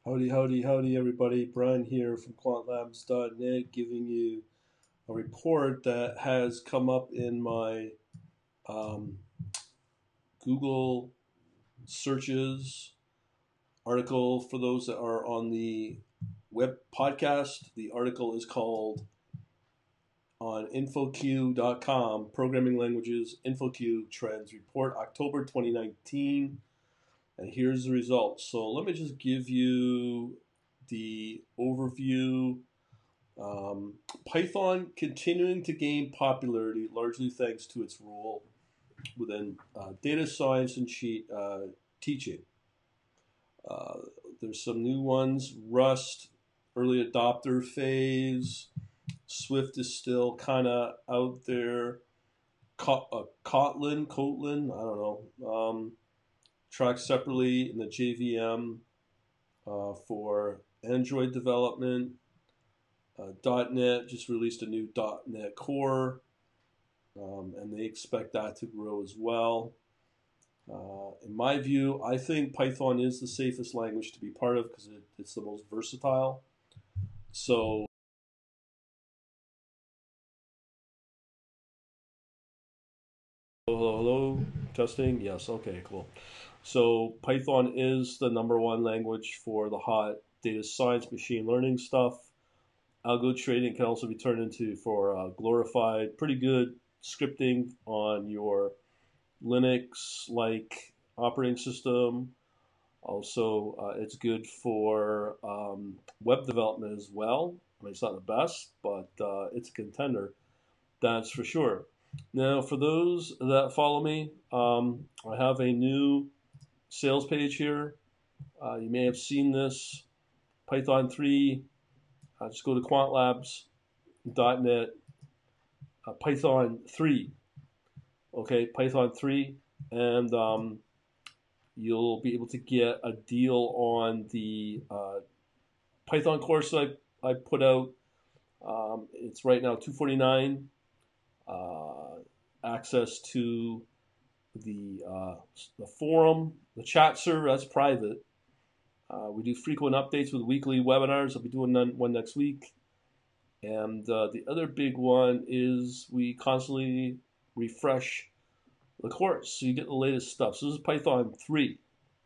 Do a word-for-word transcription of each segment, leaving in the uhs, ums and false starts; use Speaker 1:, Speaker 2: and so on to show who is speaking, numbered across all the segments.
Speaker 1: Howdy, howdy, howdy, everybody. Brian here from quant labs dot net giving you a report that has come up in my um, Google searches article for those that are on the web podcast. The article is called on InfoQ dot com Programming Languages InfoQ Trends Report October twenty nineteen. And here's the results. So let me just give you the overview. Um, Python continuing to gain popularity, largely thanks to its role within uh, data science and sheet, uh, teaching. Uh, there's some new ones. Rust, early adopter phase. Swift is still kind of out there. Co- uh, Kotlin, Kotlin, I don't know. Um, tracked separately in the J V M uh, for Android development. Uh, .NET just released a new .NET Core, um, and they expect that to grow as well. Uh, in my view, I think Python is the safest language to be part of because it, it's the most versatile. So, hello, hello, testing. Yes, okay, cool. So Python is the number one language for the hot data science, machine learning stuff. Algo trading can also be turned into for uh, glorified, pretty good scripting on your Linux-like operating system. Also, uh, it's good for um, web development as well. I mean, it's not the best, but uh, it's a contender, that's for sure. Now, for those that follow me, um, I have a new sales page here. Uh, you may have seen this, Python three. Uh, just go to quant labs dot net, uh, Python three. Okay, Python three, and um, you'll be able to get a deal on the uh, Python course I, I put out. Um, it's right now two forty-nine. Uh, access to the uh, the forum, the chat server, that's private. Uh, we do frequent updates with weekly webinars. I'll be doing one next week. And uh, the other big one is we constantly refresh the course so you get the latest stuff. So this is Python three.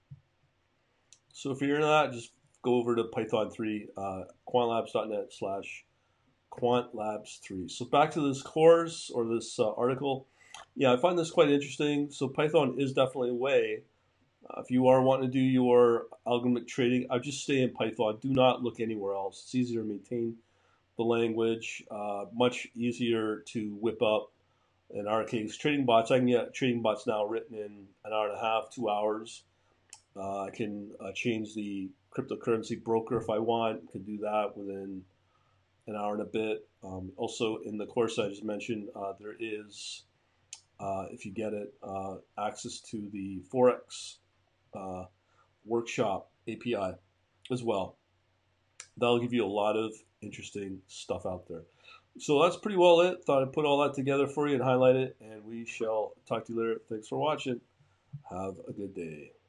Speaker 1: So if you're into that, just go over to Python three, uh, quant labs dot net slash quant labs three. So back to this course or this uh, article. Yeah, I find this quite interesting. So Python is definitely a way. Uh, if you are wanting to do your algorithmic trading, I would just stay in Python. Do not look anywhere else. It's easier to maintain the language, uh, much easier to whip up. In our case, trading bots. I can get trading bots now written in an hour and a half, two hours. Uh, I can uh, change the cryptocurrency broker if I want. I can do that within an hour and a bit. Um, also, in the course I just mentioned, uh, there is, uh, if you get it, uh, access to the Forex uh, workshop A P I as well. That'll give you a lot of interesting stuff out there. So that's pretty well it. Thought I'd put all that together for you and highlight it, and we shall talk to you later. Thanks for watching. Have a good day.